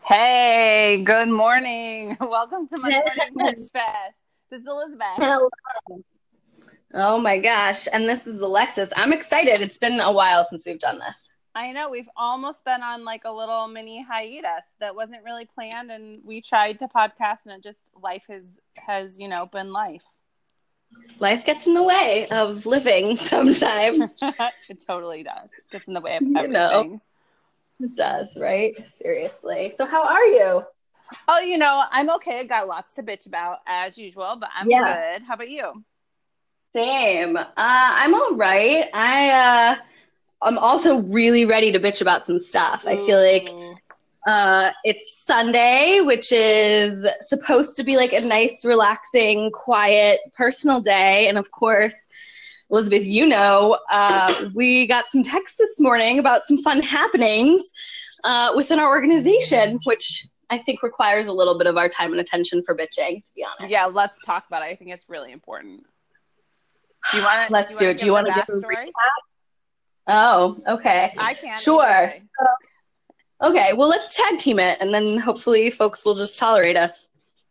Hey, good morning. Welcome to my Hey. morning pitch fest. This is Elizabeth. Hello. Oh my gosh. And this is Alexis. I'm excited. It's been a while since we've done this. I know we've almost been on like a little mini hiatus that wasn't really planned, and we tried to podcast, and it just life has been life. Life gets in the way of living sometimes. It totally does. Gets in the way of You know, everything. it does, right? Seriously. So how are you? Oh, I'm okay. I got lots to bitch about as usual, but I'm Yeah, good. How about you? same. I'm all right. I'm also really ready to bitch about some stuff. I feel like Ooh. it's Sunday, which is supposed to be like a nice, relaxing, quiet, personal day. And of course, Elizabeth, we got some texts this morning about some fun happenings within our organization, which I think requires a little bit of our time and attention for bitching, to be honest. Yeah, let's talk about it. I think it's really important. Do you want to? Let's do it. Do you Give the want to give a backstory? recap? Oh, okay. I can Sure. either way. Okay, well, let's tag team it, and then hopefully folks will just tolerate us.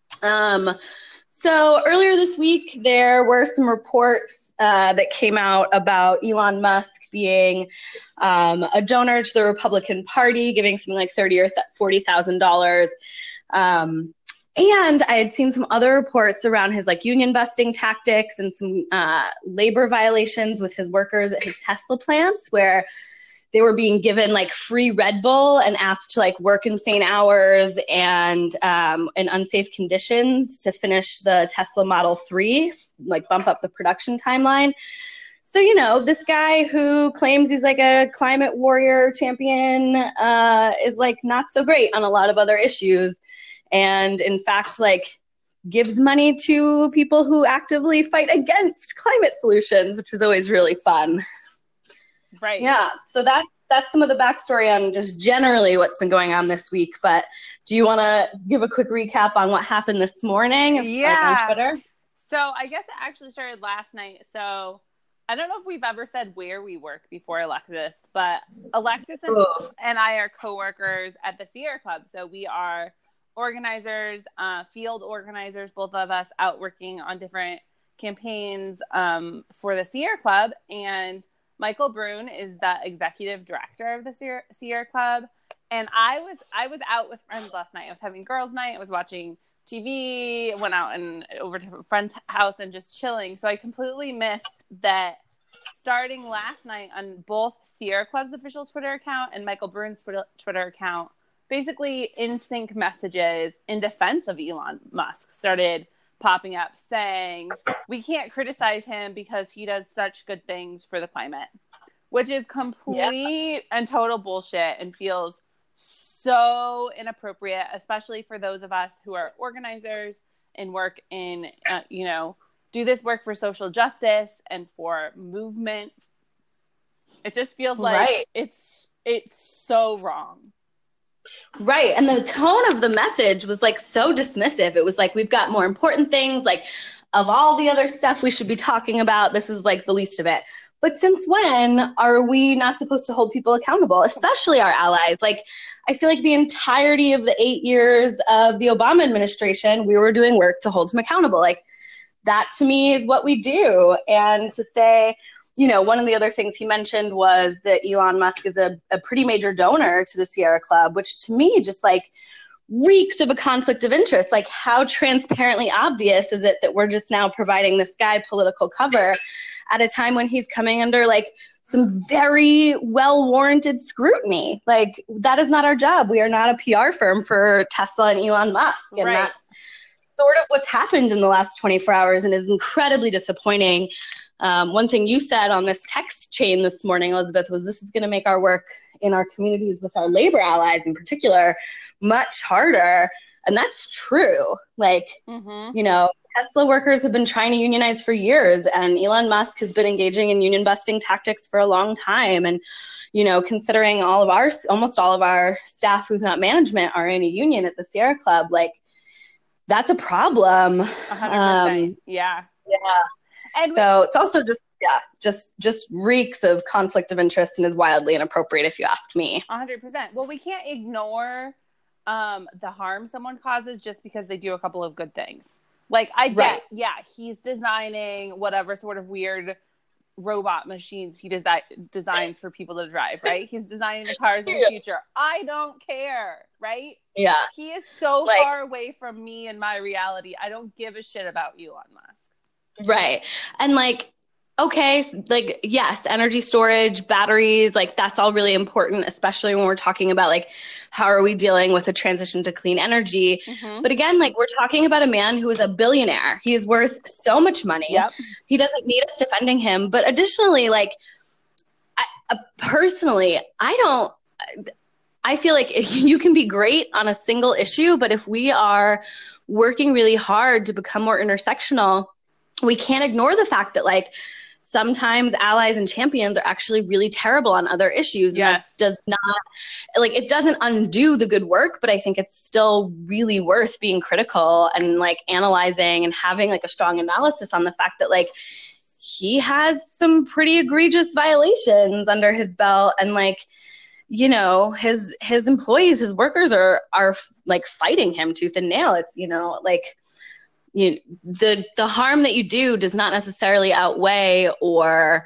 So earlier this week, there were some reports that came out about Elon Musk being a donor to the Republican Party, giving something like $30,000 or $40,000. And I had seen some other reports around his like union busting tactics and some labor violations with his workers at his Tesla plants, where they were being given like free Red Bull and asked to like work insane hours and in unsafe conditions to finish the Tesla Model 3, like bump up the production timeline. So, this guy who claims he's like a climate warrior champion is like not so great on a lot of other issues. And in fact, like gives money to people who actively fight against climate solutions, which is always really fun. Right. Yeah. So that's some of the backstory on just generally what's been going on this week. But do you want to give a quick recap on what happened this morning? Like on Twitter? So I guess it actually started last night. So I don't know if we've ever said where we work before, Alexis, but Alexis and I are coworkers at the Sierra Club. So we are organizers, field organizers, both of us out working on different campaigns for the Sierra Club. And Michael Brune is the executive director of the Sierra Club. And I was out with friends last night. I was having girls' night. I was watching TV, went out and over to a friend's house and just chilling. So I completely missed that starting last night on both Sierra Club's official Twitter account and Michael Brune's Twitter account, basically in sync messages in defense of Elon Musk started popping up saying we can't criticize him because he does such good things for the climate, which is complete and total bullshit and feels so inappropriate, especially for those of us who are organizers and work in, do this work for social justice and for movement. It just feels like it's so wrong. Right. And the tone of the message was like so dismissive. It was like, we've got more important things, like of all the other stuff we should be talking about, this is like the least of it. But since when are we not supposed to hold people accountable, especially our allies? Like, I feel like the entirety of the 8 years of the Obama administration, we were doing work to hold him accountable. Like, that to me is what we do. And to say, one of the other things he mentioned was that Elon Musk is a pretty major donor to the Sierra Club, which to me just like reeks of a conflict of interest. Like, how transparently obvious is it that we're just now providing this guy political cover at a time when he's coming under like some very well-warranted scrutiny? Like, that is not our job. We are not a PR firm for Tesla and Elon Musk. And that's sort of what's happened in the last 24 hours and is incredibly disappointing. One thing you said on this text chain this morning, Elizabeth, was this is going to make our work in our communities with our labor allies in particular much harder. And that's true. Like, Tesla workers have been trying to unionize for years, and Elon Musk has been engaging in union busting tactics for a long time. And, considering almost all of our staff who's not management are in a union at the Sierra Club, like, that's a problem. 100%. Yeah. And so it's also just reeks of conflict of interest and is wildly inappropriate if you ask me. 100%. Well, we can't ignore the harm someone causes just because they do a couple of good things. Like, I get, yeah, he's designing whatever sort of weird robot machines he designs for people to drive, right? He's designing the cars of the future. I don't care, right? Yeah. He is so far away from me and my reality. I don't give a shit about Elon Musk. Right. And like, okay, like, yes, energy storage, batteries, like that's all really important, especially when we're talking about like, how are we dealing with a transition to clean energy? Mm-hmm. But again, like we're talking about a man who is a billionaire. He is worth so much money. Yep. He doesn't need us defending him. But additionally, like personally, I feel like if you can be great on a single issue, but if we are working really hard to become more intersectional, we can't ignore the fact that like sometimes allies and champions are actually really terrible on other issues. Yes. And that does not, like, it doesn't undo the good work, but I think it's still really worth being critical and like analyzing and having like a strong analysis on the fact that like he has some pretty egregious violations under his belt, and like, you know, his employees, his workers are like fighting him tooth and nail. It's, you know, like, the harm that you do does not necessarily outweigh or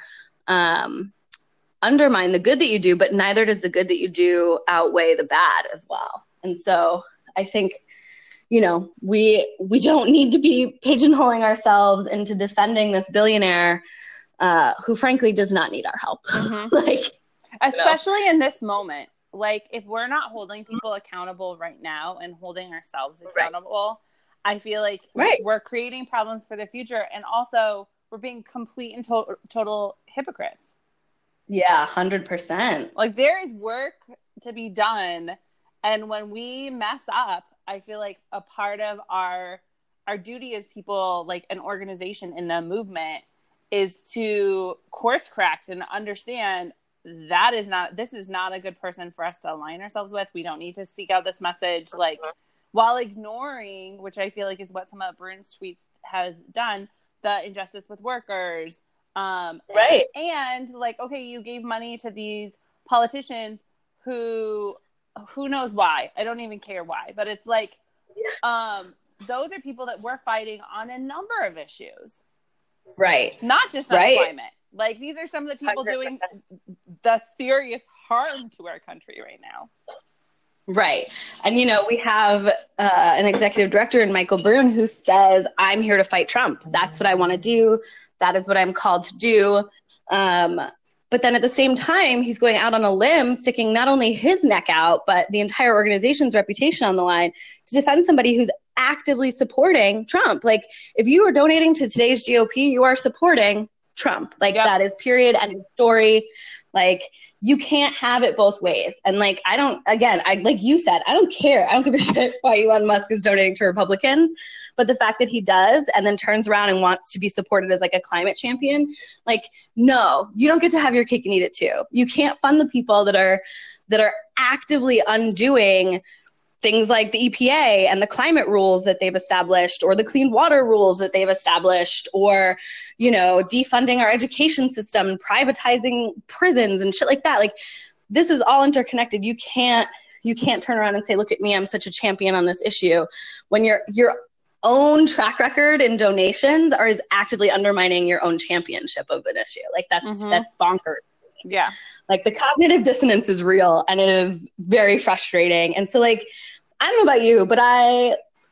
undermine the good that you do, but neither does the good that you do outweigh the bad as well. And so I think, you know, we don't need to be pigeonholing ourselves into defending this billionaire who frankly does not need our help. Mm-hmm. Like, especially in this moment, like if we're not holding people accountable right now and holding ourselves accountable, I feel like we're creating problems for the future, and also we're being complete and total hypocrites. Yeah, 100%. Like there is work to be done, and when we mess up, I feel like a part of our duty as people, like an organization in the movement, is to course correct and understand this is not a good person for us to align ourselves with. We don't need to seek out this message, like, while ignoring, which I feel like is what some of Brun's tweets has done, the injustice with workers. And like, okay, you gave money to these politicians who knows why? I don't even care why, but it's like, those are people that we're fighting on a number of issues. Right. Not just on climate. Like these are some of the people 100%. Doing the serious harm to our country right now. Right. And, you know, we have an executive director in Michael Brun who says, I'm here to fight Trump. That's what I want to do. That is what I'm called to do. But then at the same time, he's going out on a limb, sticking not only his neck out, but the entire organization's reputation on the line to defend somebody who's actively supporting Trump. Like, if you are donating to today's GOP, you are supporting Trump. Like, that is period, end of story. Like, you can't have it both ways. And like, I like you said, I don't care. I don't give a shit why Elon Musk is donating to Republicans, but the fact that he does and then turns around and wants to be supported as like a climate champion, like, no, you don't get to have your cake and eat it too. You can't fund the people that are actively undoing things like the EPA and the climate rules that they've established, or the clean water rules that they've established, or, you know, defunding our education system and privatizing prisons and shit like that. Like, this is all interconnected. You can't turn around and say, look at me, I'm such a champion on this issue, when your own track record in donations is actively undermining your own championship of an issue. Like, that's bonkers. Yeah. Like, the cognitive dissonance is real, and it is very frustrating. And so, like, I don't know about you, but I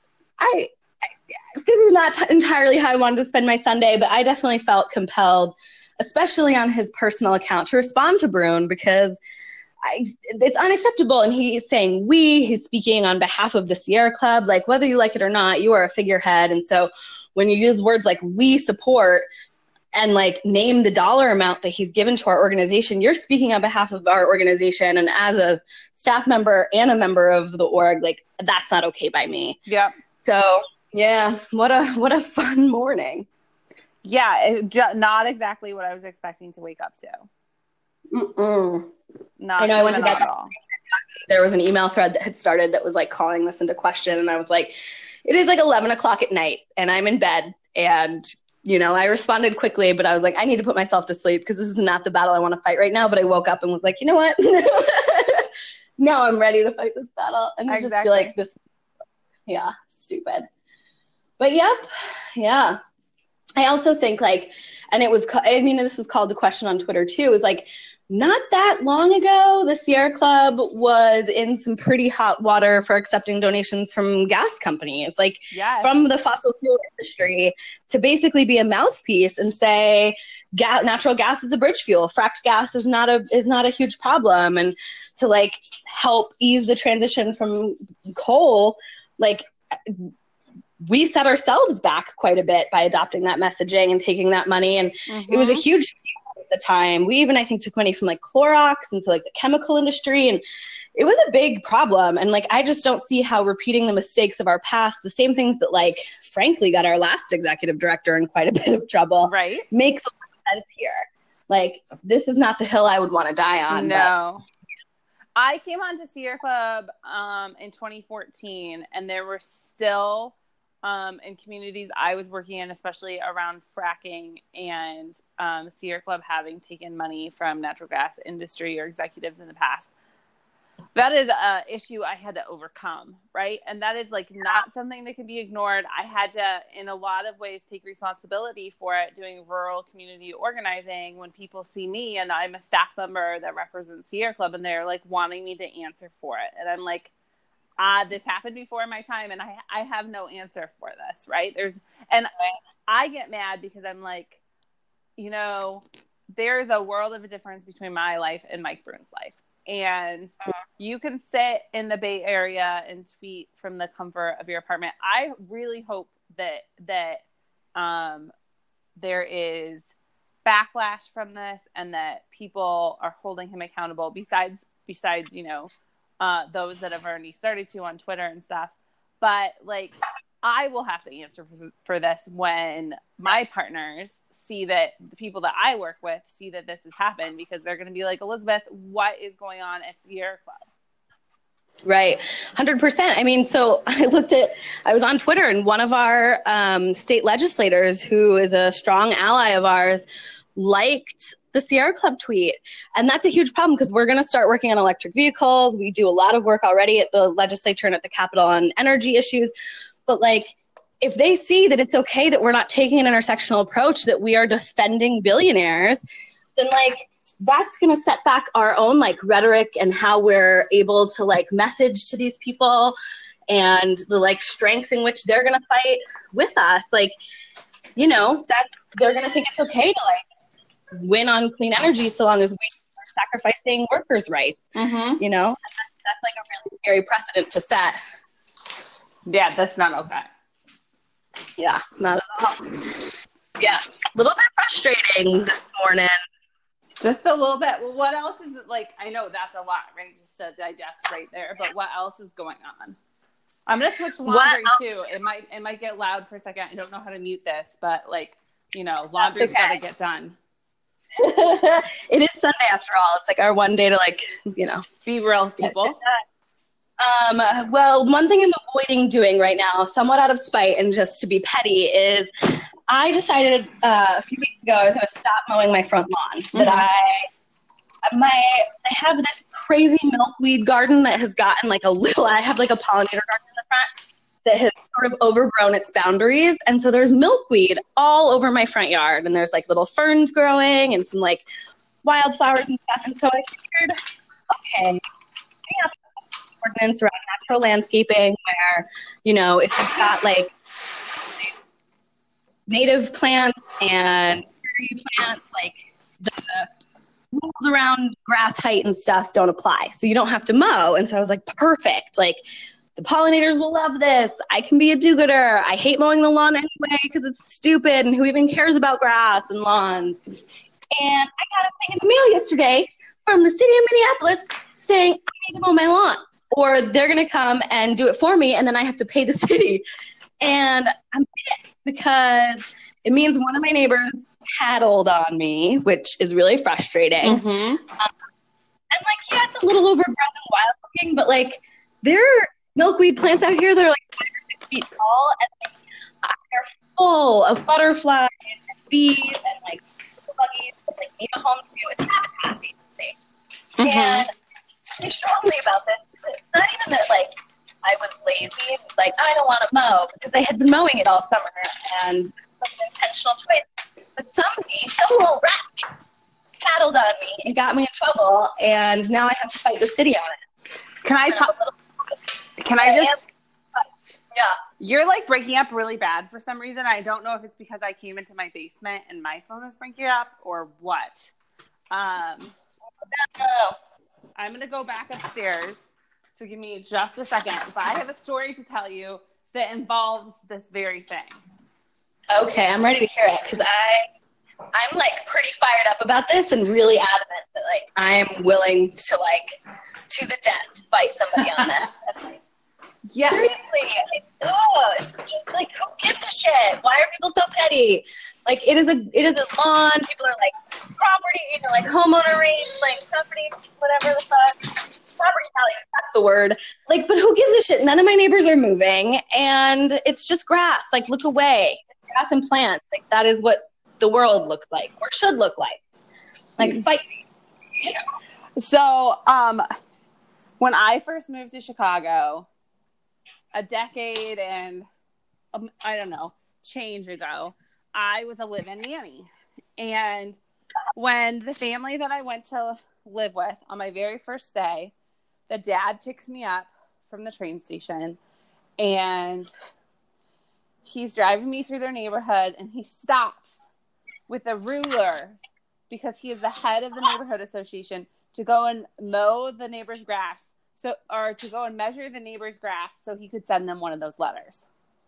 this is not entirely how I wanted to spend my Sunday, but I definitely felt compelled, especially on his personal account, to respond to Brun, because it's unacceptable. And he's saying he's speaking on behalf of the Sierra Club. Like, whether you like it or not, you are a figurehead. And so when you use words like we support and like name the dollar amount that he's given to our organization, you're speaking on behalf of our organization. And as a staff member and a member of the org, like, that's not okay by me. Yeah. So yeah, what a fun morning. Yeah. Not exactly what I was expecting to wake up to. Not I know. I went to bed at all. There was an email thread that had started that was like calling this into question. And I was like, it is like 11 o'clock at night and I'm in bed, and you know, I responded quickly, but I was like, I need to put myself to sleep because this is not the battle I want to fight right now. But I woke up and was like, you know what? now I'm ready to fight this battle. And I just feel like this, stupid. But yep, yeah. I also think like, and it was, I mean, this was called the question on Twitter too, is like, not that long ago, the Sierra Club was in some pretty hot water for accepting donations from gas companies, like from the fossil fuel industry, to basically be a mouthpiece and say, natural gas is a bridge fuel. Fracked gas is not a huge problem, and to like help ease the transition from coal, like. We set ourselves back quite a bit by adopting that messaging and taking that money. And it was a huge deal at the time. We even, I think, took money from like Clorox into like the chemical industry. And it was a big problem. And like, I just don't see how repeating the mistakes of our past, the same things that like, frankly, got our last executive director in quite a bit of trouble, makes a lot of sense here. Like, this is not the hill I would want to die on. No. I came on to Sierra Club in 2014, and there were still in communities I was working in, especially around fracking and Sierra Club having taken money from natural gas industry or executives in the past. That is an issue I had to overcome, right? And that is like not something that can be ignored. I had to, in a lot of ways, take responsibility for it, doing rural community organizing when people see me and I'm a staff member that represents Sierra Club and they're like wanting me to answer for it. And I'm like, this happened before my time and I have no answer for this, right? I get mad because I'm like, you know, there's a world of a difference between my life and Mike Brune's life. And you can sit in the Bay Area and tweet from the comfort of your apartment. I really hope that there is backlash from this and that people are holding him accountable besides, you know, those that have already started to on Twitter and stuff. But like, I will have to answer for this when my partners see that the people that I work with see that this has happened, because they're going to be like, Elizabeth, what is going on at Sierra Club? Right. 100%. I mean, so I was on Twitter and one of our state legislators, who is a strong ally of ours, liked the Sierra Club tweet. And that's a huge problem because we're going to start working on electric vehicles. We do a lot of work already at the legislature and at the Capitol on energy issues. But like, if they see that it's okay that we're not taking an intersectional approach, that we are defending billionaires, then like, that's going to set back our own like rhetoric and how we're able to like message to these people and the like strengths in which they're going to fight with us. Like, you know, that they're going to think it's okay to like win on clean energy so long as we are sacrificing workers' rights, you know, and that's like a really scary precedent to set. Yeah, that's not okay. Yeah, not at all. Yeah, a little bit frustrating this morning. Just a little bit. Well, what else is it like? I know that's a lot, right? Just to digest right there. But what else is going on? I'm gonna switch laundry too. It might get loud for a second. I don't know how to mute this, but like, you know, laundry's gotta get done. It is Sunday after all. It's like our one day to like, you know, be real people. Well, one thing I'm avoiding doing right now, somewhat out of spite and just to be petty, is I decided a few weeks ago I was going to stop mowing my front lawn. That I have this crazy milkweed garden that has gotten like I have like a pollinator garden in the front that has sort of overgrown its boundaries. And so there's milkweed all over my front yard, and there's like little ferns growing and some like wildflowers and stuff. And so I figured, okay, we have ordinance around natural landscaping where, you know, if you've got like native plants and tree plants, like the rules around grass height and stuff don't apply. So you don't have to mow. And so I was like, perfect. Like, the pollinators will love this. I can be a do-gooder. I hate mowing the lawn anyway because it's stupid, and who even cares about grass and lawns? And I got a thing in the mail yesterday from the city of Minneapolis saying I need to mow my lawn, or they're going to come and do it for me, and then I have to pay the city. And I'm pissed because it means one of my neighbors tattled on me, which is really frustrating. And like, yeah, it's a little overgrown and wild looking, but like, there are milkweed plants out here that are like 5 or 6 feet tall, and like, they're full of butterflies and bees and like buggies that like need a home too. It's habitat basically. And pretty strongly about this. It's not even that, like, I was lazy. Like, I don't want to mow because they had been mowing it all summer and this was an intentional choice. But some little rat paddled on me and got me in trouble, and now I have to fight the city on it. Yeah. You're like breaking up really bad for some reason. I don't know if it's because I came into my basement and my phone is breaking up or what. I'm going to go back upstairs. So give me just a second. But I have a story to tell you that involves this very thing. Okay, I'm ready to hear it because I'm like pretty fired up about this and really adamant that like I'm willing to like to the death fight somebody on this. Yeah. Seriously, it's just like, who gives a shit? Why are people so petty? Like, it is a lawn. People are like property, like homeowner rates, like property, whatever the fuck. Property values, that's the word. Like, but who gives a shit? None of my neighbors are moving, and it's just grass. Like, look away. It's grass and plants. Like, that is what the world looks like, or should look like. Like, fight me. So, when I first moved to Chicago, a decade and I don't know, change ago, I was a live-in nanny. And when the family that I went to live with on my very first day, the dad picks me up from the train station and he's driving me through their neighborhood and he stops with a ruler because he is the head of the neighborhood association to go and mow the neighbor's grass. Or to go and measure the neighbor's grass so he could send them one of those letters.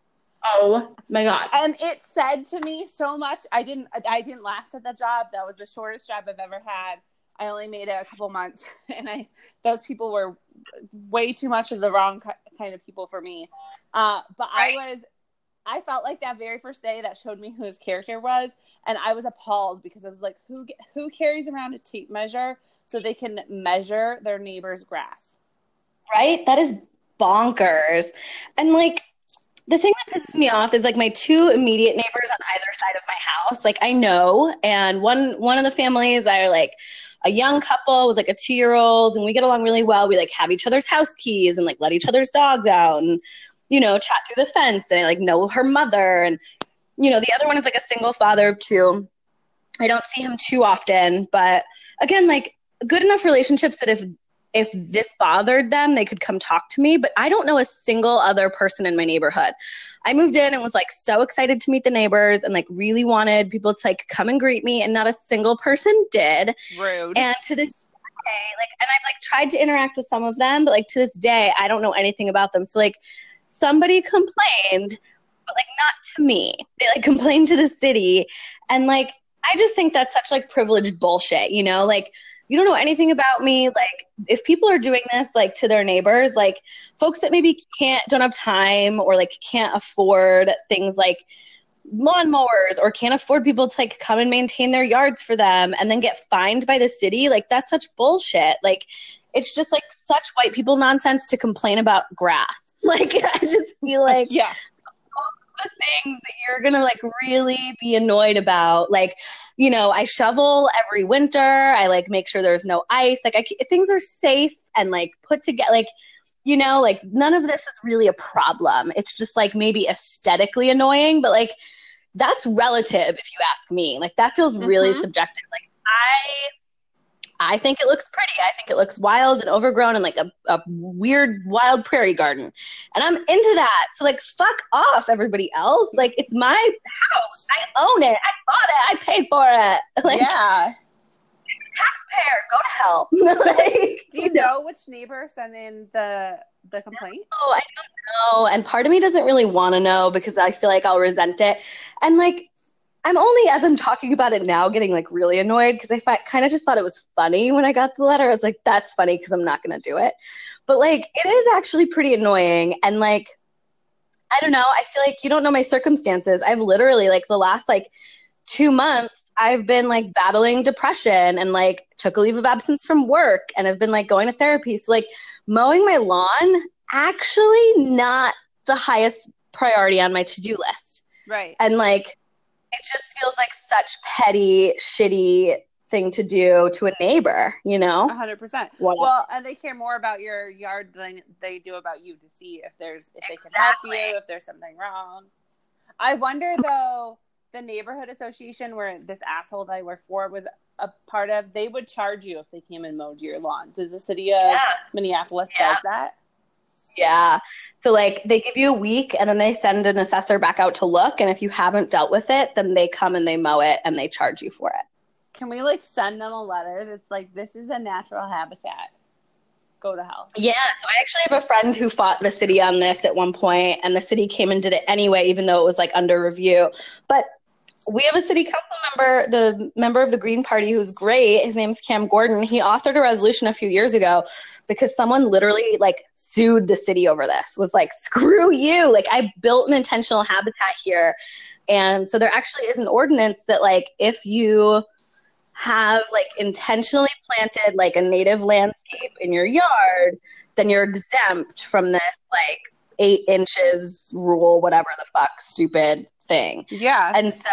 Oh my God. And it said to me so much. I didn't last at that job. That was the shortest job I've ever had. I only made it a couple months and those people were way too much of the wrong kind of people for me. But right. I felt like that very first day that showed me who his character was. And I was appalled because I was like, who carries around a tape measure so they can measure their neighbor's grass? Right? That is bonkers. And like, the thing that pisses me off is like my two immediate neighbors on either side of my house. Like I know, and one of the families are like a young couple with like a 2-year-old and we get along really well. We like have each other's house keys and like let each other's dogs out and, chat through the fence and I like know her mother. And, the other one is like a single father of 2. I don't see him too often, but again, like good enough relationships that if this bothered them, they could come talk to me, but I don't know a single other person in my neighborhood. I moved in and was like so excited to meet the neighbors and like really wanted people to like come and greet me and not a single person did. Rude. And to this day, like, and I've like tried to interact with some of them, but like to this day, I don't know anything about them. So like somebody complained, but like not to me. They like complained to the city. And like, I just think that's such like privileged bullshit, like, you don't know anything about me. Like if people are doing this, like to their neighbors, like folks that maybe don't have time or like can't afford things like lawnmowers or can't afford people to like come and maintain their yards for them and then get fined by the city. Like that's such bullshit. Like it's just like such white people nonsense to complain about grass. Like I just feel like, yeah. The things that you're gonna like really be annoyed about, like I shovel every winter. I like make sure there's no ice. Like things are safe and like put together. Like like none of this is really a problem. It's just like maybe aesthetically annoying, but like that's relative if you ask me. Like that feels really subjective. Like I think it looks pretty. I think it looks wild and overgrown and like a weird wild prairie garden. And I'm into that. So like, fuck off everybody else. Like it's my house. I own it. I bought it. I paid for it. Like, yeah. Taxpayer, go to hell. Like, do you know which neighbor sent in the complaint? No, I don't know. And part of me doesn't really want to know because I feel like I'll resent it. And like, I'm only, as I'm talking about it now, getting like really annoyed because I kind of just thought it was funny when I got the letter. I was like, that's funny because I'm not going to do it. But like, it is actually pretty annoying. And like, I don't know. I feel like you don't know my circumstances. I've literally like the last like 2 months, I've been like battling depression and like took a leave of absence from work and I've been like going to therapy. So like mowing my lawn, actually not the highest priority on my to-do list. Right. And like, it just feels like such petty, shitty thing to do to a neighbor, 100%. Well, and they care more about your yard than they do about you, to see if they can help you, if there's something wrong. I wonder though, the neighborhood association where this asshole that I work for was a part of, they would charge you if they came and mowed your lawn. Does the city of Minneapolis does that? Yeah. So like they give you a week and then they send an assessor back out to look. And if you haven't dealt with it, then they come and they mow it and they charge you for it. Can we like send them a letter that's like, this is a natural habitat? Go to hell. Yeah. So I actually have a friend who fought the city on this at one point, and the city came and did it anyway, even though it was like under review. But we have a city council member, the member of the Green Party, who's great. His name's Cam Gordon. He authored a resolution a few years ago because someone literally like sued the city over this, was like, screw you. Like, I built an intentional habitat here. And so there actually is an ordinance that like, if you have like intentionally planted like a native landscape in your yard, then you're exempt from this like 8 inches rule, whatever the fuck, stupid thing. Yeah. And so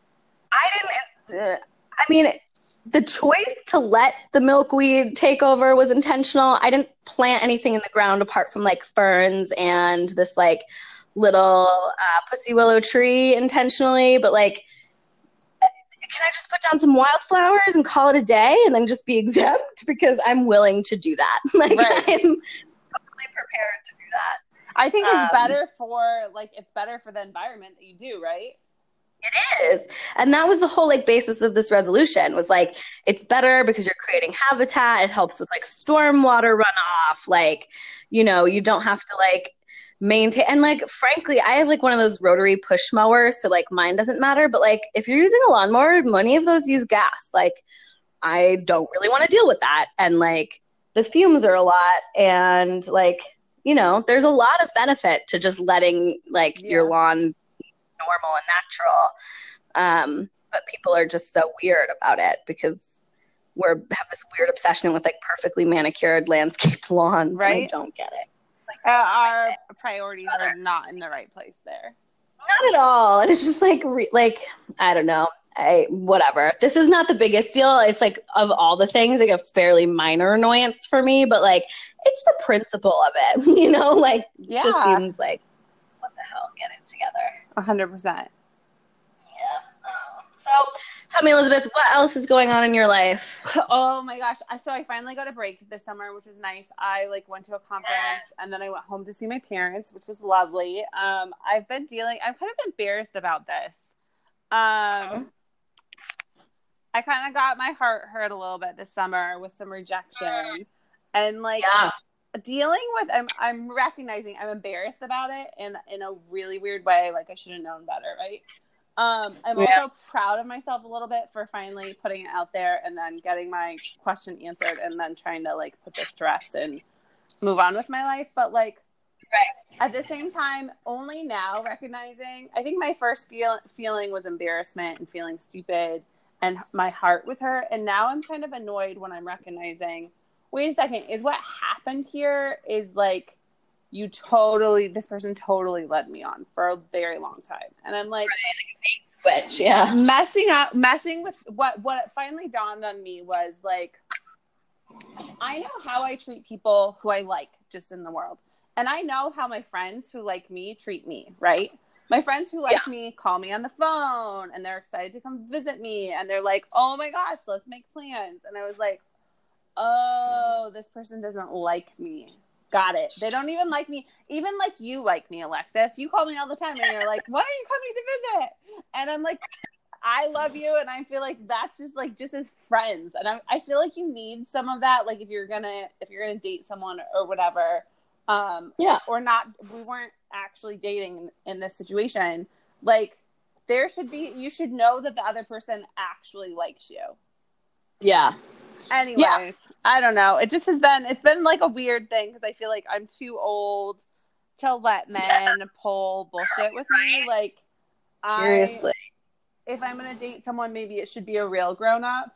the choice to let the milkweed take over was intentional. I didn't plant anything in the ground apart from like ferns and this like little pussy willow tree intentionally, but like, can I just put down some wildflowers and call it a day and then just be exempt? Because I'm willing to do that. Like, right. I'm totally prepared to do that. I think it's better for the environment that you do, right? It is. And that was the whole like basis of this resolution, was like, it's better because you're creating habitat. It helps with like stormwater runoff. Like, you don't have to like maintain. And like, frankly, I have like one of those rotary push mowers. So like mine doesn't matter. But like, if you're using a lawnmower, many of those use gas. Like, I don't really want to deal with that. And like the fumes are a lot. And like, there's a lot of benefit to just letting like your lawn be normal and natural. But people are just so weird about it because we have this weird obsession with like perfectly manicured landscaped lawn. Right. I don't get it. Like, our priorities are not in the right place there. Not at all. And it's just like, I don't know. Whatever. This is not the biggest deal. It's like, of all the things, like a fairly minor annoyance for me, but like, it's the principle of it, like, it just seems like, what the hell, get it together. 100%. Yeah. So tell me, Elizabeth, what else is going on in your life? Oh my gosh. So I finally got a break this summer, which was nice. I like went to a conference and then I went home to see my parents, which was lovely. I'm kind of embarrassed about this. I kind of got my heart hurt a little bit this summer with some rejection, and like dealing with, I'm recognizing I'm embarrassed about it in a really weird way. Like, I should have known better. Right. I'm also proud of myself a little bit for finally putting it out there and then getting my question answered and then trying to like put this to rest and move on with my life. But like, at the same time, only now recognizing, I think my first feeling was embarrassment and feeling stupid, and my heart was hurt. And now I'm kind of annoyed when I'm recognizing, wait a second, is what happened here is like, this person totally led me on for a very long time. And I'm like, switch. Yeah. Messing with what finally dawned on me was like, I know how I treat people who I like just in the world. And I know how my friends who like me treat me, right? My friends who like me call me on the phone and they're excited to come visit me. And they're like, oh my gosh, let's make plans. And I was like, oh, this person doesn't like me. Got it. They don't even like me. Even like you like me, Alexis. You call me all the time and you're like, when are you coming to visit? And I'm like, I love you. And I feel like that's just as friends. And I feel like you need some of that. Like if you're gonna date someone or whatever, or not, we weren't actually dating in this situation. Like you should know that the other person actually likes you. Yeah. Anyways, I don't know. It's been like a weird thing because I feel like I'm too old to let men pull bullshit with me. Like, seriously, if I'm going to date someone, maybe it should be a real grown up.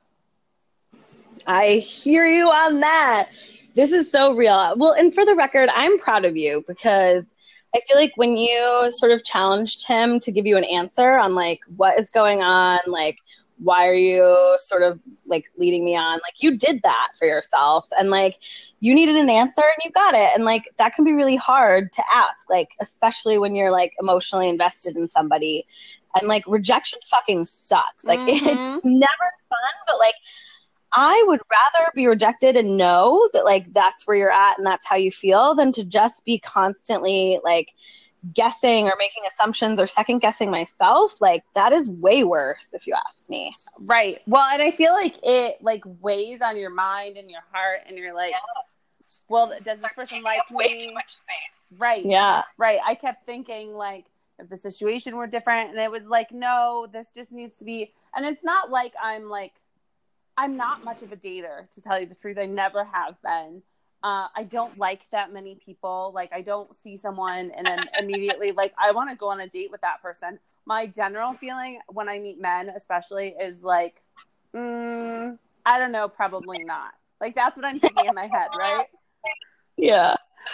I hear you on that. This is so real. Well, and for the record, I'm proud of you because I feel like when you sort of challenged him to give you an answer on like what is going on, like why are you sort of like leading me on? Like, you did that for yourself, and like you needed an answer and you got it. And like that can be really hard to ask, like especially when you're like emotionally invested in somebody. And like rejection fucking sucks. Like it's never fun, but like I would rather be rejected and know that like that's where you're at and that's how you feel than to just be constantly like guessing or making assumptions or second guessing myself. Like that is way worse, if you ask me. Right. Well, and I feel like it like weighs on your mind and your heart, and you're like, well, does this person like me? Way too much space. Right. Yeah. Right. I kept thinking like if the situation were different, and it was like, no, this just needs to be. And it's not like I'm not much of a dater, to tell you the truth. I never have been. I don't like that many people. Like, I don't see someone and then immediately, like, I want to go on a date with that person. My general feeling when I meet men, especially, is like, I don't know, probably not. Like, that's what I'm thinking in my head, right? Yeah.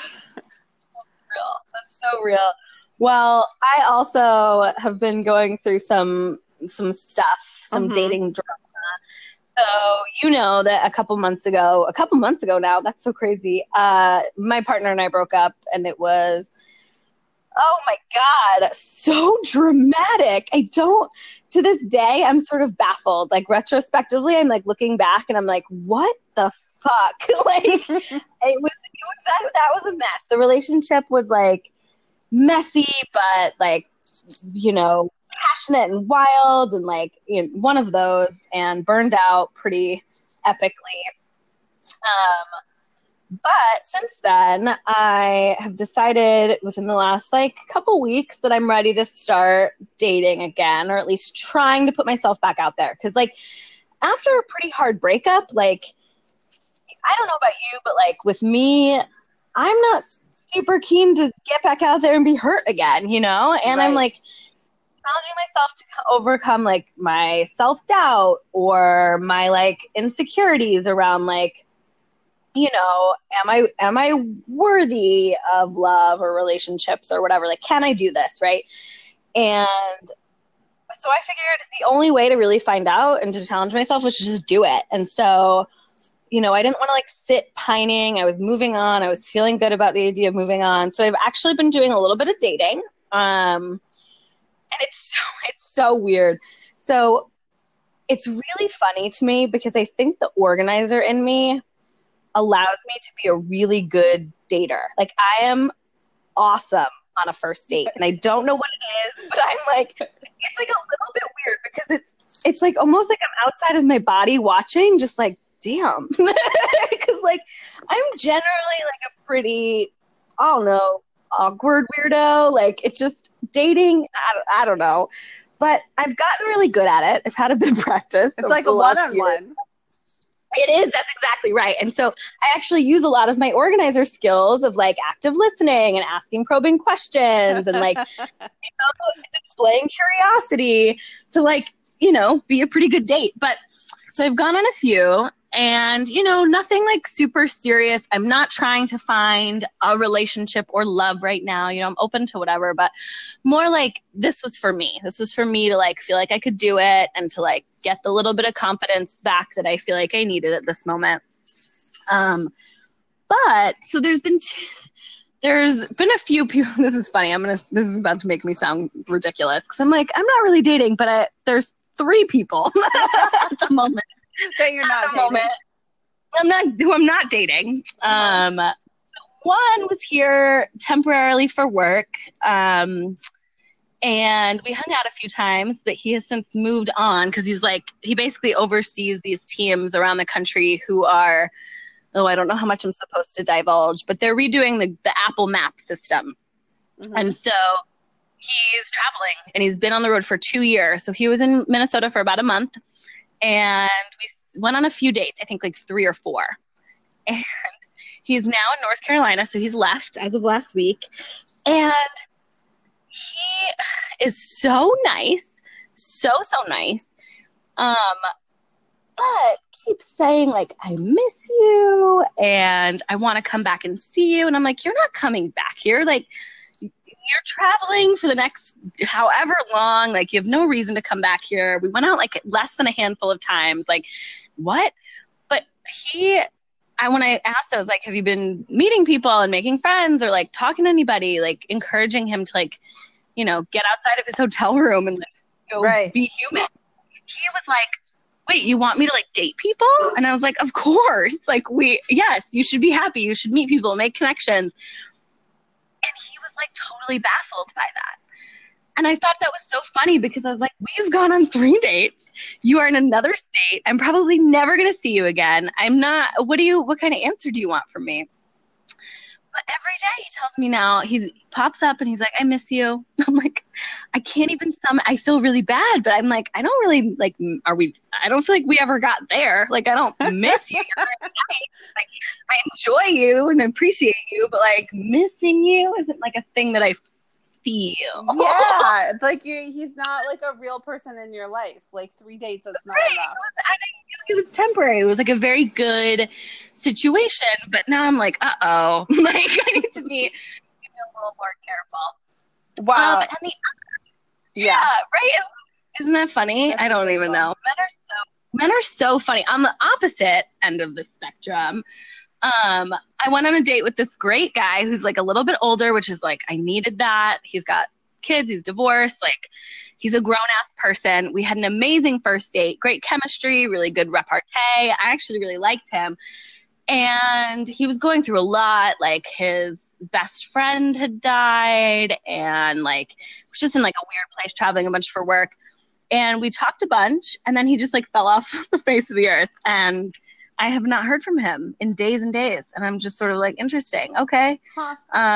That's so real. Well, I also have been going through some stuff, some dating drama. So, you know that a couple months ago now, that's so crazy. My partner and I broke up, and it was, oh my God, so dramatic. To this day, I'm sort of baffled. Like retrospectively, I'm like looking back and I'm like, what the fuck? Like that was a mess. The relationship was like messy, but like, you know, passionate and wild, and like, you know, one of those, and burned out pretty epically. But since then, I have decided within the last like couple weeks that I'm ready to start dating again, or at least trying to put myself back out there. Because like after a pretty hard breakup, like I don't know about you, but like with me, I'm not super keen to get back out there and be hurt again, you know? And right. I'm like challenging myself to overcome like my self-doubt or my like insecurities around like, you know, am I worthy of love or relationships or whatever? Like, can I do this? Right. And so I figured the only way to really find out and to challenge myself was to just do it. And so, you know, I didn't want to like sit pining. I was moving on. I was feeling good about the idea of moving on. So I've actually been doing a little bit of dating. And it's so weird. So it's really funny to me because I think the organizer in me allows me to be a really good dater. Like I am awesome on a first date, and I don't know what it is, but I'm like, it's like a little bit weird because it's like almost like I'm outside of my body watching, just like, damn. Because like I'm generally like a pretty, I don't know, awkward weirdo. Like it just dating, I don't know, but I've gotten really good at it. I've had a bit of practice. It's like a one-on-one. It is. That's exactly right. And so I actually use a lot of my organizer skills of like active listening and asking probing questions and like, you know, displaying curiosity to like, you know, be a pretty good date. But so I've gone on a few, and, you know, nothing like super serious. I'm not trying to find a relationship or love right now. You know, I'm open to whatever, but more like this was for me. This was for me to like feel like I could do it and to like get the little bit of confidence back that I feel like I needed at this moment. But so there's been a few people. This is funny. This is about to make me sound ridiculous because I'm like, I'm not really dating, but there's 3 people at the moment. So you're not dating. I'm not dating. One was here temporarily for work. And we hung out a few times, but he has since moved on because he basically oversees these teams around the country who are, I don't know how much I'm supposed to divulge, but they're redoing the Apple Map system. Mm-hmm. And so he's traveling and he's been on the road for 2 years. So he was in Minnesota for about a month. And we went on a few dates, I think like 3 or 4. And he's now in North Carolina, so he's left as of last week. And he is so nice, so nice. But keeps saying like, I miss you and I want to come back and see you. And I'm like, you're not coming back here. Like, you you're traveling for the next however long, like you have no reason to come back here. We went out like less than a handful of times. Like, what? But when I asked, I was like, have you been meeting people and making friends or like talking to anybody, like encouraging him to like, you know, get outside of his hotel room and like, go be human. He was like, wait, you want me to like date people? And I was like, of course. Like yes, you should be happy. You should meet people, make connections. And he was like totally baffled by that. And I thought that was so funny because I was like, we've gone on 3 dates. You are in another state. I'm probably never going to see you again. What kind of answer do you want from me? But every day he tells me now, he pops up and he's like, I miss you. I'm like, I can't even I feel really bad, but I'm like, I don't really like, I don't feel like we ever got there. Like, I don't miss you. You're very nice. Like, I enjoy you and appreciate you, but like missing you isn't like a thing that I feel. Yeah. Like he's not like a real person in your life. Like 3 dates, that's not enough. It was temporary. It was like a very good situation, but now I'm like, uh-oh. Like I need to be a little more careful. Wow. Yeah, right? Isn't that funny? That's I don't even know. Men are so funny. On the opposite end of the spectrum, I went on a date with this great guy who's like a little bit older, which is like, I needed that. He's got kids, he's divorced, like he's a grown-ass person. We had an amazing first date, great chemistry, really good repartee. I actually really liked him. And he was going through a lot, like his best friend had died and like was just in like a weird place traveling a bunch for work. And we talked a bunch and then he just like fell off the face of the earth. And I have not heard from him in days and days. And I'm just sort of like, interesting. Okay. Huh.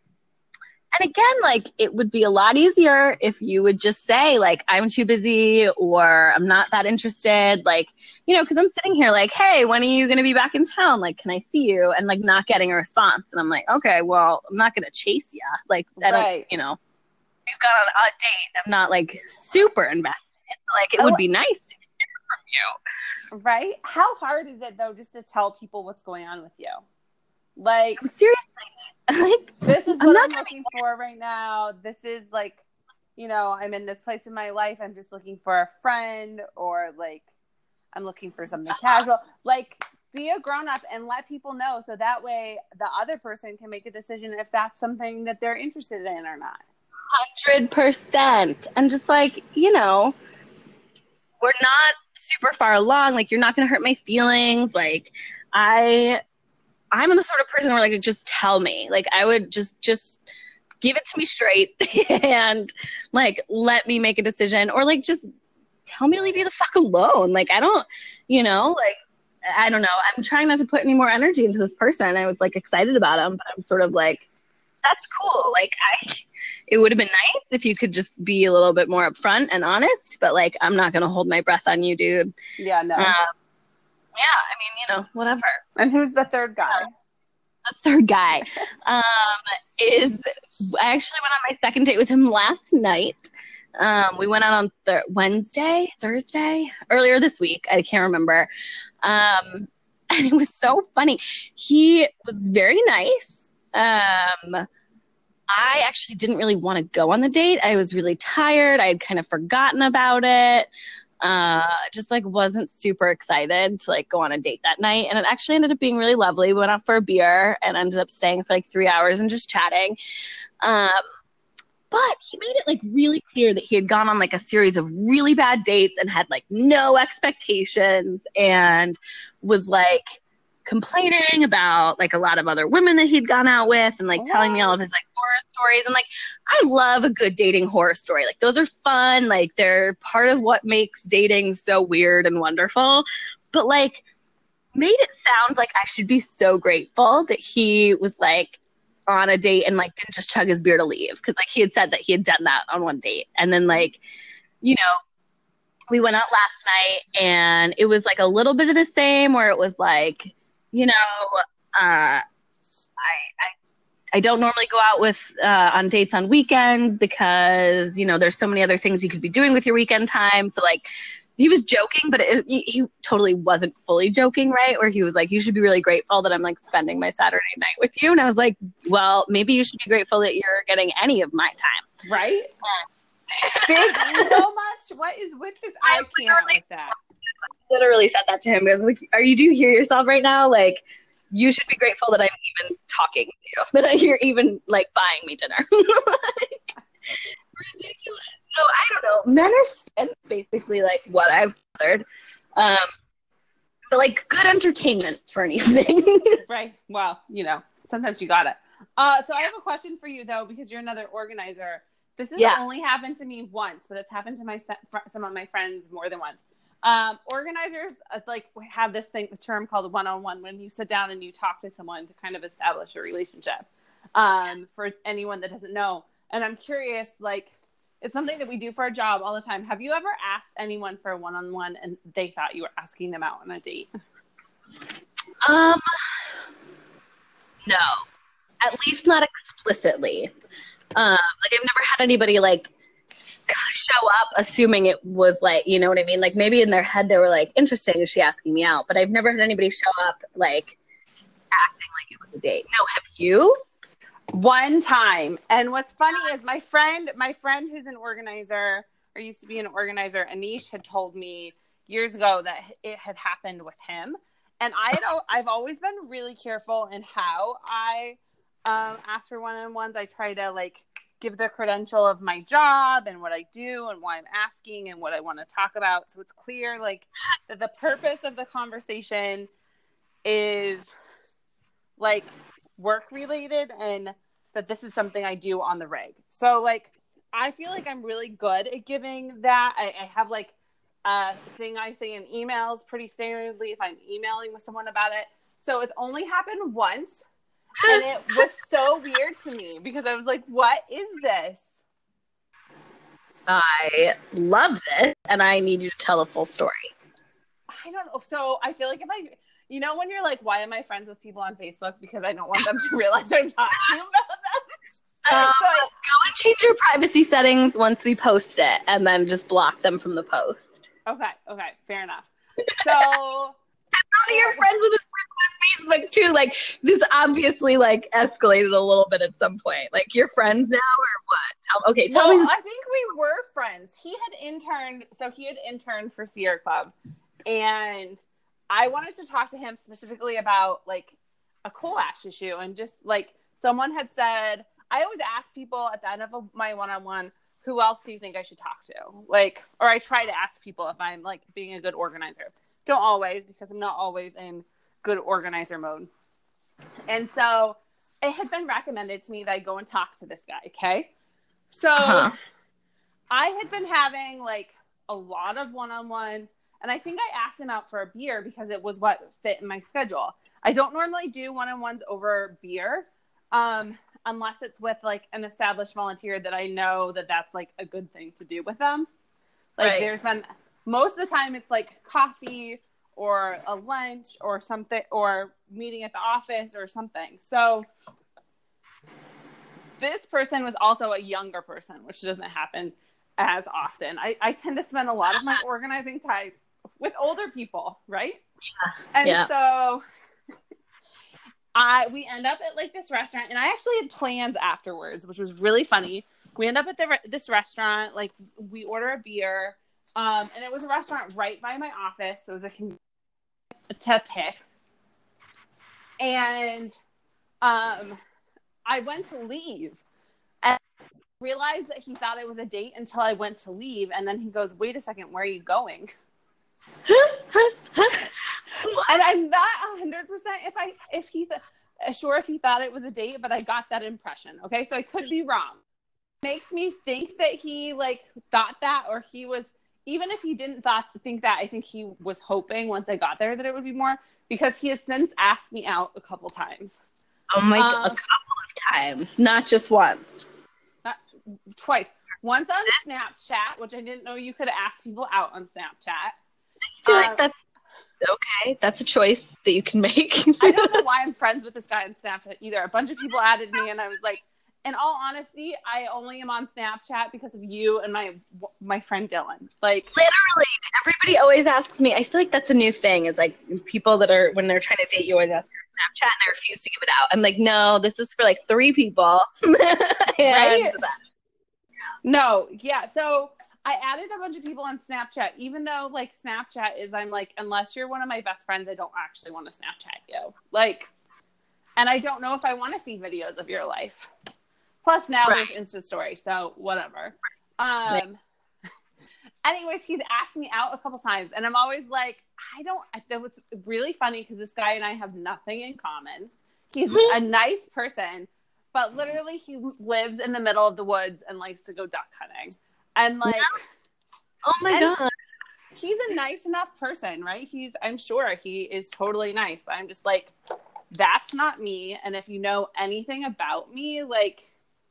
And again, like it would be a lot easier if you would just say like, I'm too busy or I'm not that interested. Like, you know, cause I'm sitting here like, hey, when are you going to be back in town? Like, can I see you? And like not getting a response. And I'm like, okay, well, I'm not going to chase you. Like, I don't, you know, we've got on a date. I'm not like super invested. Like it would be nice to hear from you. Right. How hard is it though, just to tell people what's going on with you? Like seriously, like this is what I'm looking for right now. This is like, you know, I'm in this place in my life. I'm just looking for a friend, or like I'm looking for something casual. Like be a grown up and let people know, so that way the other person can make a decision if that's something that they're interested in or not. 100%. And just like, you know, we're not super far along. Like you're not going to hurt my feelings. Like I'm the sort of person where like, just tell me, like I would just give it to me straight and like, let me make a decision, or like, just tell me to leave you the fuck alone. Like, I don't, you know, like, I don't know. I'm trying not to put any more energy into this person. I was like excited about him, but I'm sort of like, that's cool. Like it would have been nice if you could just be a little bit more upfront and honest, but like, I'm not going to hold my breath on you, dude. Yeah, no. Yeah, I mean, you know, whatever. And who's the third guy? The third guy is, I actually went on my second date with him last night. We went out on Thursday, earlier this week. I can't remember. And it was so funny. He was very nice. I actually didn't really want to go on the date. I was really tired. I had kind of forgotten about it. Just like wasn't super excited to like go on a date that night. And it actually ended up being really lovely. We went out for a beer and ended up staying for like 3 hours and just chatting. But he made it like really clear that he had gone on like a series of really bad dates and had like no expectations and was like complaining about like a lot of other women that he'd gone out with and like telling me all of his like horror stories. And like, I love a good dating horror story. Like those are fun. Like they're part of what makes dating so weird and wonderful, but like made it sound like I should be so grateful that he was like on a date and like didn't just chug his beer to leave. Cause like he had said that he had done that on one date. And then like, you know, we went out last night and it was like a little bit of the same where it was like, you know, I don't normally go out with on dates on weekends because, you know, there's so many other things you could be doing with your weekend time. So like, he was joking, but he totally wasn't fully joking, right? Where he was like, you should be really grateful that I'm like spending my Saturday night with you. And I was like, well, maybe you should be grateful that you're getting any of my time. Right? Big so much. What is with this? I can't with that. I literally said that to him because like, do you hear yourself right now? Like, you should be grateful that I'm even talking to you, that you're even like buying me dinner. Like, ridiculous. So I don't know. Men are strengths, basically like what I've gathered. But like good entertainment for an evening. Right. Well, sometimes you got it. So I have a question for you though, because you're another organizer. This has only happened to me once, but it's happened to some of my friends more than once. Organizers like have this term called one-on-one, when you sit down and you talk to someone to kind of establish a relationship. For anyone that doesn't know, and I'm curious, like, it's something that we do for our job all the time. Have you ever asked anyone for a one-on-one and they thought you were asking them out on a date? No, at least not explicitly. Like I've never had anybody like show up assuming it was like, you know what I mean? Like maybe in their head they were like, interesting, is she asking me out? But I've never had anybody show up like acting like it was a date. No, have you? One time. And what's funny is my friend who's an organizer, or used to be an organizer, Anish, had told me years ago that it had happened with him. And I've always been really careful in how I ask for one-on-ones. I try to like give the credential of my job and what I do and why I'm asking and what I want to talk about. So it's clear like that the purpose of the conversation is like work related and that this is something I do on the reg. So like, I feel like I'm really good at giving that. I have like a thing I say in emails pretty standardly if I'm emailing with someone about it. So it's only happened once. And it was so weird to me because I was like, what is this? I love this. And I need you to tell the full story. I don't know. So I feel like when you're like, why am I friends with people on Facebook? Because I don't want them to realize I'm talking about them. Go and change your privacy settings once we post it and then just block them from the post. Okay, fair enough. So you're friends with this person on Facebook too. Like this obviously like escalated a little bit at some point. Like you're friends now or what? Tell me this. I think we were friends. He had interned for Sierra Club, and I wanted to talk to him specifically about like a coal ash issue, and just like someone had said, I always ask people at the end of my one-on-one, who else do you think I should talk to? Like, or I try to ask people if I'm like being a good organizer. Don't always, because I'm not always in good organizer mode. And so it had been recommended to me that I go and talk to this guy. Okay. So I had been having like a lot of one-on-ones, and I think I asked him out for a beer because it was what fit in my schedule. I don't normally do one-on-ones over beer. Unless it's with like an established volunteer that I know that that's like a good thing to do with them. Like There's been, most of the time it's like coffee or a lunch or something, or meeting at the office or something. So this person was also a younger person, which doesn't happen as often. I tend to spend a lot of my organizing time with older people, right? And so we end up at like this restaurant, and I actually had plans afterwards, which was really funny. We end up at this restaurant, like we order a beer, and it was a restaurant right by my office. So it was to pick. And I went to leave and realized that he thought it was a date until I went to leave. And then he goes, wait a second, where are you going? And I'm not 100% if he thought it was a date, but I got that impression. Okay, so I could be wrong. Makes me think that he like thought that, or he was, even if he didn't think that, I think he was hoping once I got there that it would be more, because he has since asked me out a couple times. Oh my God, a couple of times, not just once. Twice. Once on Snapchat, which I didn't know you could ask people out on Snapchat. I feel like that's okay. That's a choice that you can make. I don't know why I'm friends with this guy on Snapchat either. A bunch of people added me, and I was like, in all honesty, I only am on Snapchat because of you and my friend Dylan. Like, literally, everybody always asks me. I feel like that's a new thing. Is like people that are when they're trying to date you always ask for Snapchat, and I refuse to give it out. I'm like, no, this is for like 3 people. right? No, yeah. So I added a bunch of people on Snapchat, even though like Snapchat is, I'm like, unless you're one of my best friends, I don't actually want to Snapchat you. Like, and I don't know if I want to see videos of your life. Plus now there's Insta Story, so whatever. Anyways, he's asked me out a couple times, and I'm always like, that was really funny because this guy and I have nothing in common. He's a nice person, but literally he lives in the middle of the woods and likes to go duck hunting. And like, oh my God. He's a nice enough person, right? I'm sure he is totally nice, but I'm just like, that's not me. And if you know anything about me, like,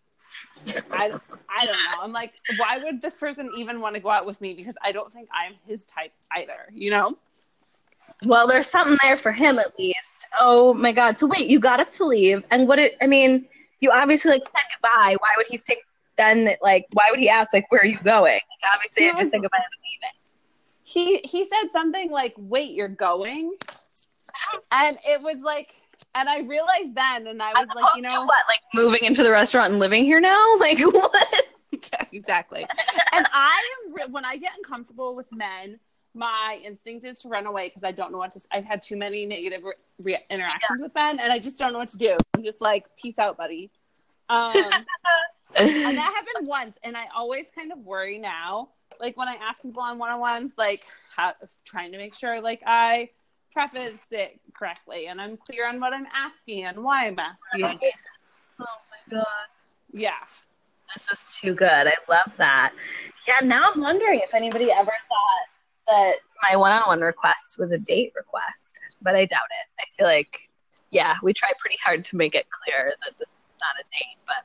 I don't know. I'm like, why would this person even want to go out with me? Because I don't think I'm his type either, you know? Well, there's something there for him at least. Oh my God. So wait, you got up to leave. And you obviously like said goodbye. Why would he think then like, why would he ask like, where are you going? Like, obviously I just think about leaving. He said something like, wait, you're going? And it was like, and I realized then, and I was like, you know, what, like moving into the restaurant and living here now? Like what? Yeah, exactly. And when I get uncomfortable with men, my instinct is to run away because I don't know what to. I've had too many negative interactions with men, and I just don't know what to do. I'm just like, peace out, buddy. And that happened once, and I always kind of worry now, like when I ask people on one-on-ones, like trying to make sure like I preface it correctly and I'm clear on what I'm asking and why I'm asking. Oh my God. Yeah. This is too good. I love that. Yeah, now I'm wondering if anybody ever thought that my one-on-one request was a date request, but I doubt it. I feel like, yeah, we try pretty hard to make it clear that this is not a date, but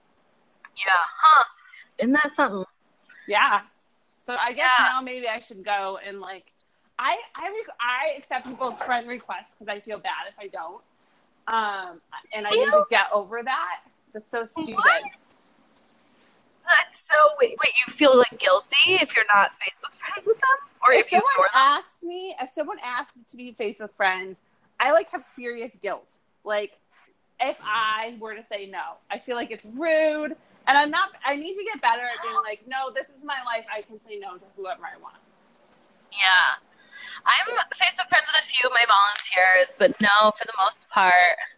yeah, isn't that something? Yeah. So I guess now maybe I should go and like, I accept people's friend requests because I feel bad if I don't. And I need to get over that. That's so stupid. What? That's so wait, you feel like guilty if you're not Facebook friends with them? Or if you ignore them? If someone asks me to be Facebook friends, I like have serious guilt. Like if I were to say no, I feel like it's rude. And I need to get better at being like, no, this is my life. I can say no to whoever I want. Yeah. I'm Facebook friends with a few of my volunteers, but no, for the most part,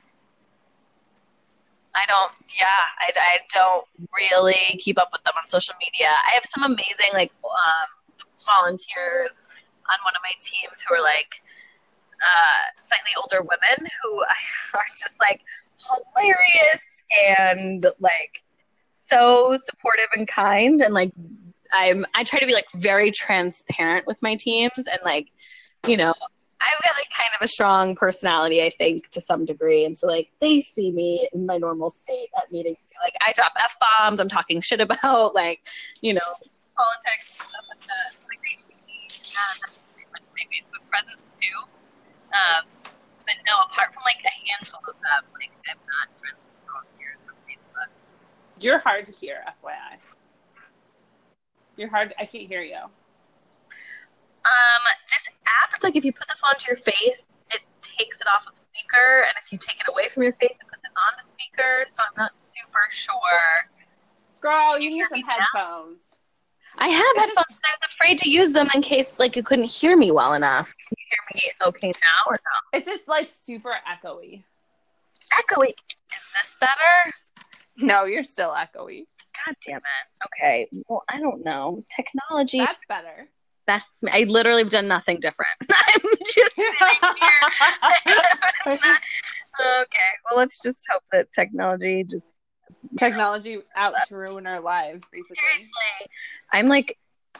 I don't really keep up with them on social media. I have some amazing like volunteers on one of my teams who are like slightly older women who are just like hilarious and like so supportive and kind, and like I try to be like very transparent with my teams, and like, you know, I've got like kind of a strong personality, I think, to some degree. And so like they see me in my normal state at meetings too. Like I drop F-bombs, I'm talking shit about like, you know, politics and stuff like that. Like they see me my Facebook presence too. But no, apart from like a handful of them, like I'm not friends with volunteers on Facebook. You're hard to hear, FYI. You're hard. I can't hear you. This app, like if you put the phone to your face, it takes it off of the speaker, and if you take it away from your face, it puts it on the speaker. So I'm not super sure. Girl, you need some headphones. I have headphones, but I was afraid to use them in case like you couldn't hear me well enough. Can you hear me okay now or no? It's just like super echoey. Echoey. Is this better? No, you're still echoey. God damn it. Okay. Well, I don't know. Technology. That's better. I literally have done nothing different. I'm just sitting here. Okay. Well, let's just hope that technology out to ruin our lives, basically. Seriously. I'm like,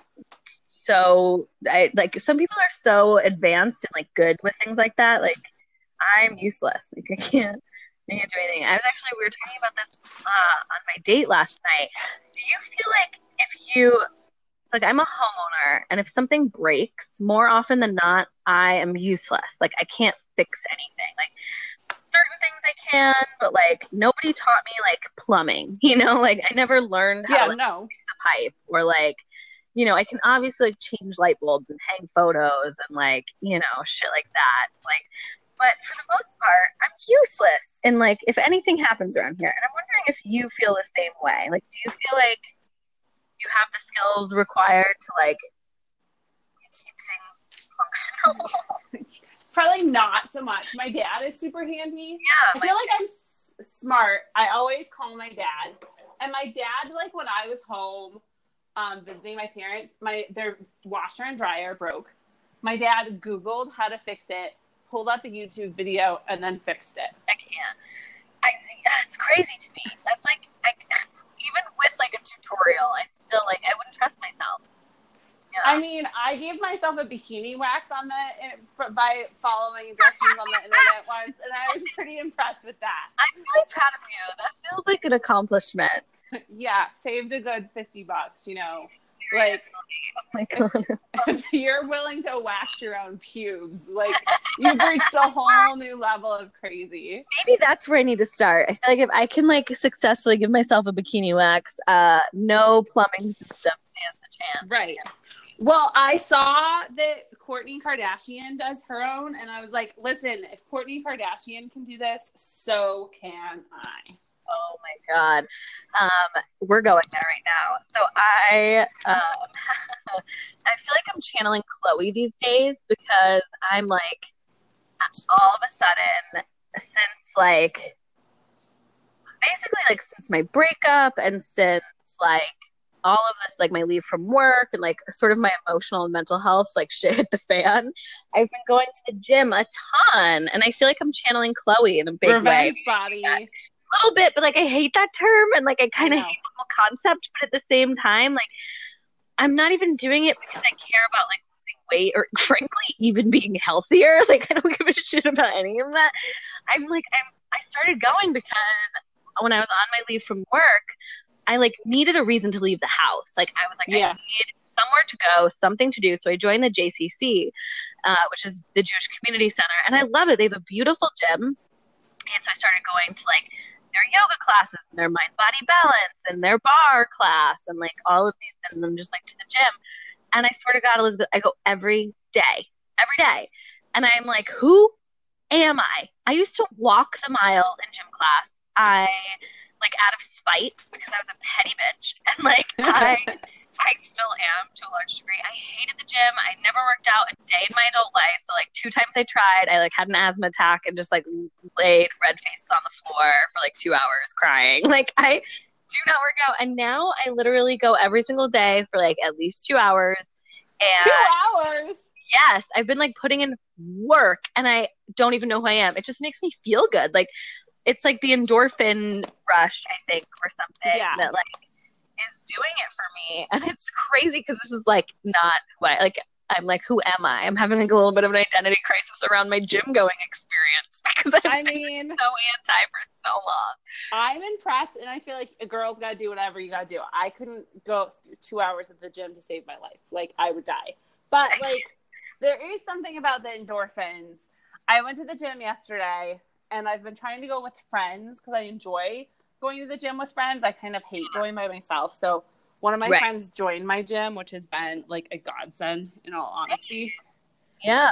some people are so advanced and like good with things like that. Like I'm useless. Like I can't do anything. We were talking about this on my date last night. Do you feel like it's like I'm a homeowner, and if something breaks, more often than not, I am useless. Like I can't fix anything. Like certain things I can, but like nobody taught me like plumbing, you know, like I never learned how to like, fix a pipe or like, you know, I can obviously like change light bulbs and hang photos and like, you know, shit like that. Like, but for the most part, I'm useless. And like, if anything happens around here, and I'm wondering if you feel the same way. Like, do you feel like you have the skills required to like keep things functional? Probably not so much. My dad is super handy. Yeah, I feel like I'm smart. I always call my dad. And my dad, like when I was home visiting my parents, their washer and dryer broke. My dad Googled how to fix it, pulled up a YouTube video, and then fixed it. I can't. It's crazy to me. That's like, even with like a tutorial, it's still like, I wouldn't trust myself. Yeah. I mean, I gave myself a bikini wax by following directions on the internet once, and I was pretty impressed with that. I'm really proud of you. That feels like an accomplishment. Yeah, saved a good $50, you know. Like, oh my God. If you're willing to wax your own pubes, like, you've reached a whole new level of crazy. Maybe that's where I need to start. I feel like if I can like successfully give myself a bikini wax, no plumbing system stands a chance. Right. Well, I saw that Kourtney Kardashian does her own, and I was like, listen, if Kourtney Kardashian can do this, so can I. Oh my God. We're going there right now. So I feel like I'm channeling Chloe these days because I'm like, all of a sudden, since like, basically like since my breakup and since like all of this, like my leave from work and like sort of my emotional and mental health, like shit hit the fan. I've been going to the gym a ton and I feel like I'm channeling Chloe in a big Revenge way. body. A little bit, but like I hate that term and like I kind of hate the whole concept, but at the same time, like I'm not even doing it because I care about like losing weight or frankly even being healthier. Like I don't give a shit about any of that. I started going because when I was on my leave from work, I like needed a reason to leave the house. Like I was like, I need somewhere to go, something to do. So I joined the JCC, which is the Jewish Community Center. And I love it. They have a beautiful gym. And so I started going to like their yoga classes and their mind body balance and their bar class and like all of these things and then just like to the gym. And I swear to God, Elizabeth, I go every day. And I'm like, who am I? I used to walk the mile in gym class. I like out of spite because I was a petty bitch. And like I still am to a large degree. I hated the gym. I never worked out a day in my adult life. So like 2 times I tried, I like had an asthma attack and just like laid red faces on the floor for like 2 hours crying. Like I do not work out. And now I literally go every single day for like at least 2 hours. And 2 hours? Yes. I've been like putting in work and I don't even know who I am. It just makes me feel good. Like it's like the endorphin rush, I think, or something that like is doing it for me. And it's crazy because this is like not who I'm like, who am I? I'm having like a little bit of an identity crisis around my gym going experience because I've been so anti for so long. I'm impressed, and I feel like a girl's got to do whatever you got to do. I couldn't go 2 hours at the gym to save my life. Like, I would die. But, like, there is something about the endorphins. I went to the gym yesterday, and I've been trying to go with friends because I enjoy going to the gym with friends. I kind of hate going by myself. So one of my friends joined my gym, which has been like a godsend in all honesty. Yeah.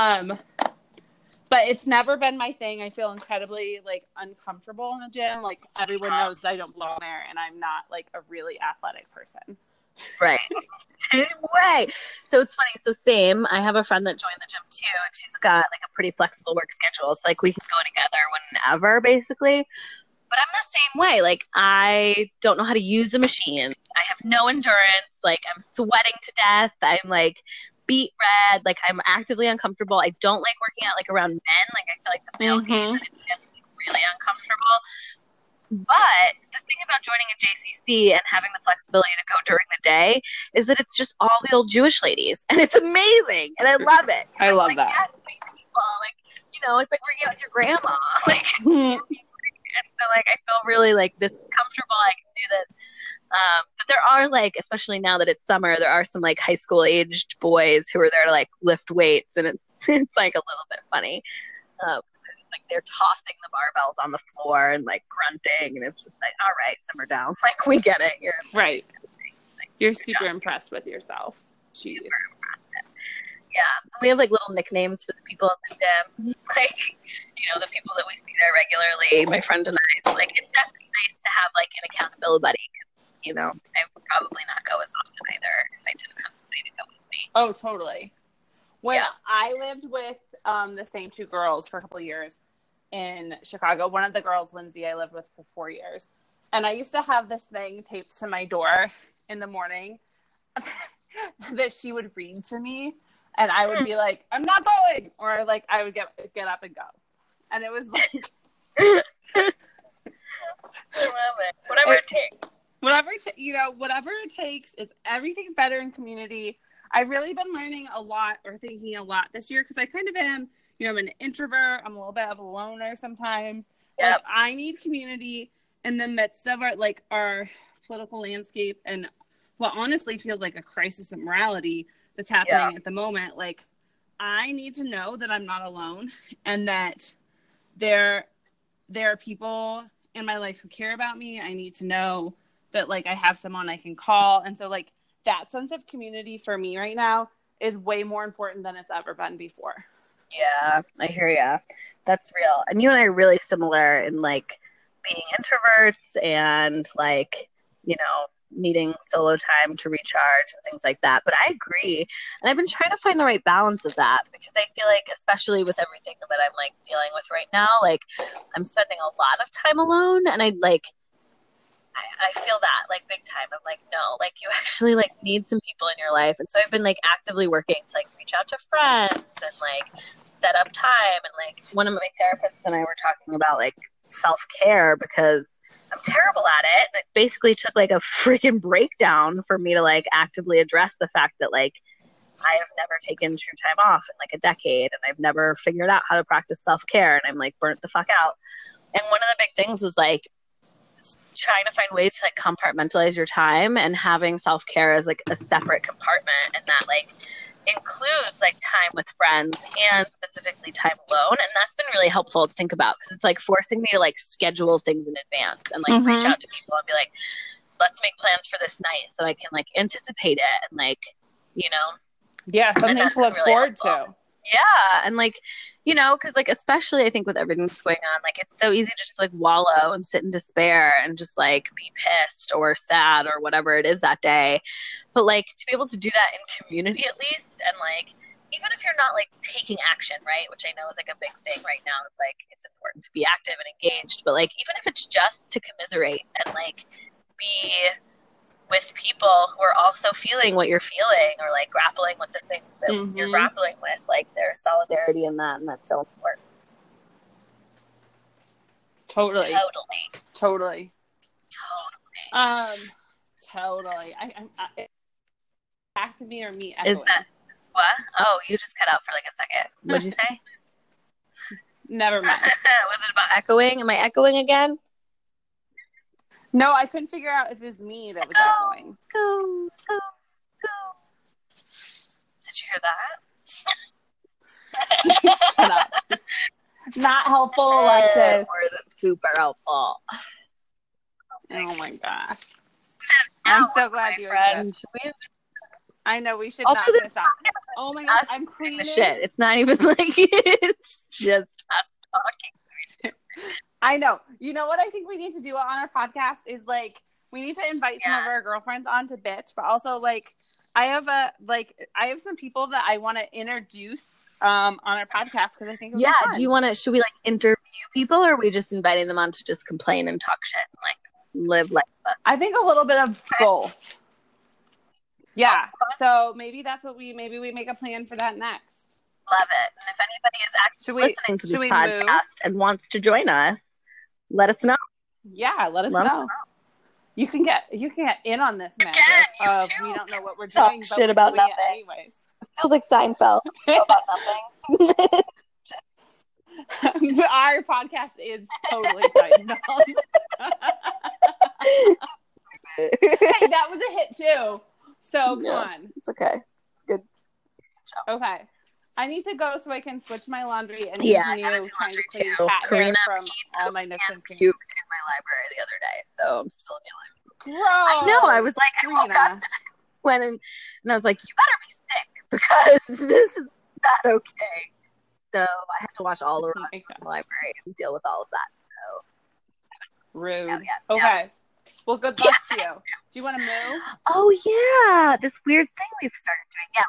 But it's never been my thing. I feel incredibly like uncomfortable in the gym. Like everyone knows I don't belong there and I'm not like a really athletic person. Right. Same way. So it's funny. So same. I have a friend that joined the gym too, and she's got like a pretty flexible work schedule. So like we can go together whenever, basically. But I'm the same way. Like I don't know how to use the machine. I have no endurance. Like I'm sweating to death. I'm like beet red. Like I'm actively uncomfortable. I don't like working out like around men. Like I feel like the male gaze is really uncomfortable. But the thing about joining a JCC and having the flexibility to go during the day is that it's just all the old Jewish ladies, and it's amazing, and I love it. I love that. Yes, people, like you know, it's like working out with your grandma. Like, and so like I feel really like this comfortable. I can do this. But there are like, especially now that it's summer, there are some like high school aged boys who are there to like lift weights, and it's like a little bit funny. like they're tossing the barbells on the floor and like grunting, and it's just like, all right, simmer down. Like, we get it. You're right. Like, you're super impressed with yourself. Jeez. Yeah, we have like little nicknames for the people at the gym, like, you know, the people that we see there regularly. My friend and I, like, it's definitely nice to have like an accountability buddy. You know, I would probably not go as often either if I didn't have somebody to go with me. Oh, totally. When I lived with the same two girls for a couple of years in Chicago, one of the girls, Lindsay, I lived with for 4 years, and I used to have this thing taped to my door in the morning that she would read to me. And I would be like, I'm not going. Or like, I would get up and go. And it was like. I love it. Whatever it takes. Whatever it takes. Everything's better in community. I've really been learning a lot or thinking a lot this year because I kind of am, I'm an introvert. I'm a little bit of a loner sometimes. Yep. Like, I need community in the midst of our political landscape and what honestly feels like a crisis of morality that's happening at the moment. Like, I need to know that I'm not alone and that there are people in my life who care about me. I need to know that, like, I have someone I can call. And so, like, that sense of community for me right now is way more important than it's ever been before. Yeah, I hear ya. That's real. And you and I are really similar in, like, being introverts and, like, needing solo time to recharge and things like that. But I agree. And I've been trying to find the right balance of that because I feel like, especially with everything that I'm like dealing with right now, like I'm spending a lot of time alone, and I feel that like big time. I'm like, no, like you actually like need some people in your life. And so I've been like actively working to like reach out to friends and like set up time. And like one of my therapists and I were talking about like self-care because I'm terrible at it. And it basically took like a freaking breakdown for me to like actively address the fact that like I have never taken true time off in like a decade, and I've never figured out how to practice self-care, and I'm like burnt the fuck out. And one of the big things was like trying to find ways to like compartmentalize your time and having self-care as like a separate compartment, and that like includes like time with friends and specifically time alone. And that's been really helpful to think about because it's like forcing me to like schedule things in advance and like reach out to people and be like, let's make plans for this night so I can like anticipate it and like, something to look really forward to. Yeah. And like, because like, especially I think with everything that's going on, like it's so easy to just like wallow and sit in despair and just like be pissed or sad or whatever it is that day. But like to be able to do that in community at least, and like, even if you're not like taking action, right? Which I know is like a big thing right now. Like it's important to be active and engaged, but like, even if it's just to commiserate and like be with people who are also feeling what you're feeling or like grappling with the things that you're grappling with, like there's solidarity in that, and that's so important. Totally. Totally. Back to me or me echoing? Is that what? Oh, you just cut out for like a second. What'd you say? Never mind. Was it about echoing? Am I echoing again? No, I couldn't figure out if it was me that was echoing. Go. Did you hear that? Shut up. Not helpful, Alexis. Or is it super helpful? Oh my gosh. I'm so glad you exist. I know we should not miss out. Oh my gosh, I'm cleaning. Shit, it's not even like it's just us talking. I know. You know what I think we need to do on our podcast is like we need to invite some of our girlfriends on to bitch, but also like I have some people that I want to introduce on our podcast because I think do you want to? Should we like interview people, or are we just inviting them on to just complain and talk shit and like live like that? I think a little bit of both. Yeah. So maybe that's what we make a plan for that next. Love it. And if anybody is actually listening to this podcast and wants to join us, let us know. Yeah, let us know. You can get in on this magic of we don't know what we're doing, but shit about nothing. Anyways. It feels like Seinfeld. About nothing. Our podcast is totally Seinfeld. Hey, that was a hit too. So come on. It's okay. It's good. Okay. I need to go so I can switch my laundry and Yeah, I continue gotta do trying to laundry clean too. cat Karina hair from all my nooks and puked crannies. in my library the other day, so I'm still dealing. Gross. I know. I was like, I woke up, went in, and I was like, you better be sick because this is not okay. So I have to wash all the rugs in the library and deal with all of that. So rude. yeah, okay. Well, good luck to you. Do you want to move? Oh yeah, this weird thing we've started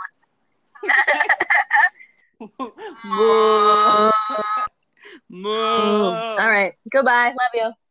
doing. Yeah, let's Moo. All right. Goodbye. Love you.